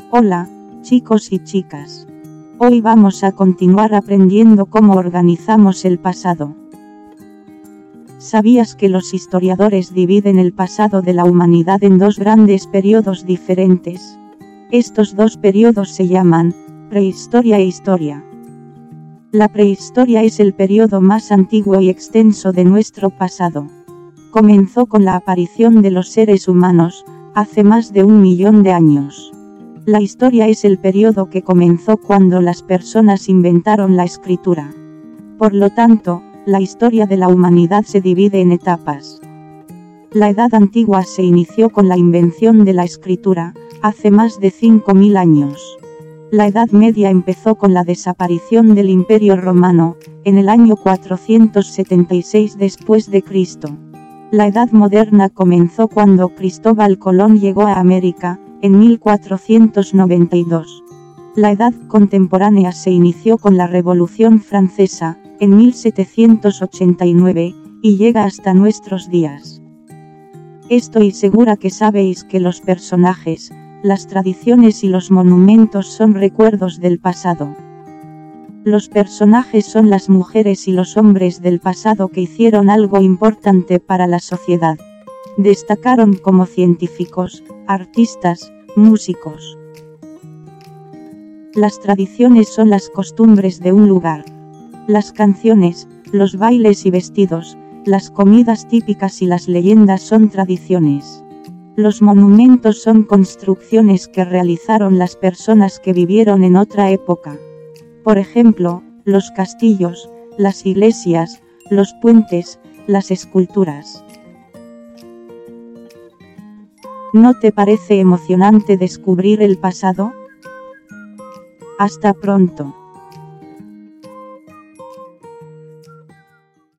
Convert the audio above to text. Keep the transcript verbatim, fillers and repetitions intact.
Hola, chicos y chicas. Hoy vamos a continuar aprendiendo cómo organizamos el pasado. ¿Sabías que los historiadores dividen el pasado de la humanidad en dos grandes periodos diferentes? Estos dos periodos se llaman prehistoria e historia. La prehistoria es el periodo más antiguo y extenso de nuestro pasado. Comenzó con la aparición de los seres humanos, hace más de un millón de años. La historia es el periodo que comenzó cuando las personas inventaron la escritura. Por lo tanto, la historia de la humanidad se divide en etapas. La Edad Antigua se inició con la invención de la escritura, hace más de cinco mil años. La Edad Media empezó con la desaparición del Imperio Romano, en el año cuatrocientos setenta y seis después de Cristo. La Edad Moderna comenzó cuando Cristóbal Colón llegó a América, en mil cuatrocientos noventa y dos. La Edad Contemporánea se inició con la Revolución Francesa, en mil setecientos ochenta y nueve, y llega hasta nuestros días. Estoy segura que sabéis que los personajes, las tradiciones y los monumentos son recuerdos del pasado. Los personajes son las mujeres y los hombres del pasado que hicieron algo importante para la sociedad. Destacaron como científicos, artistas, músicos. Las tradiciones son las costumbres de un lugar. Las canciones, los bailes y vestidos, las comidas típicas y las leyendas son tradiciones. Los monumentos son construcciones que realizaron las personas que vivieron en otra época. Por ejemplo, los castillos, las iglesias, los puentes, las esculturas. ¿No te parece emocionante descubrir el pasado? Hasta pronto.